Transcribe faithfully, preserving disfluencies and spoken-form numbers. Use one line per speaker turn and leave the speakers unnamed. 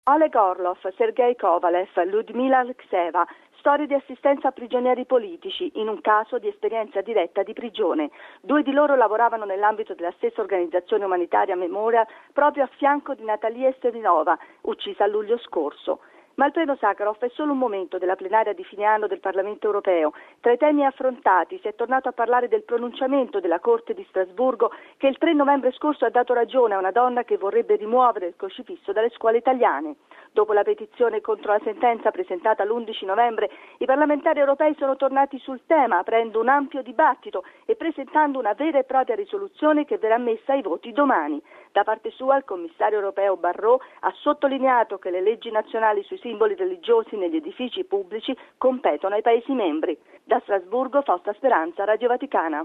Oleg Orlov, Sergei Kovalev, Lyudmila Alexeva, storie di assistenza a prigionieri politici in un caso di esperienza diretta di prigione. Due di loro lavoravano nell'ambito della stessa organizzazione umanitaria Memorial proprio a fianco di Natalia Esteminova, uccisa a luglio scorso. Ma il premio Sakharov è solo un momento della plenaria di fine anno del Parlamento europeo. Tra i temi affrontati si è tornato a parlare del pronunciamento della Corte di Strasburgo che il tre novembre scorso ha dato ragione a una donna che vorrebbe rimuovere il crocifisso dalle scuole italiane. Dopo la petizione contro la sentenza presentata l'undici novembre, i parlamentari europei sono tornati sul tema, aprendo un ampio dibattito e presentando una vera e propria risoluzione che verrà messa ai voti domani. Da parte sua, il commissario europeo Barrot ha sottolineato che le leggi nazionali sui simboli religiosi negli edifici pubblici competono ai Paesi membri. Da Strasburgo, Fausta Speranza, Radio Vaticana.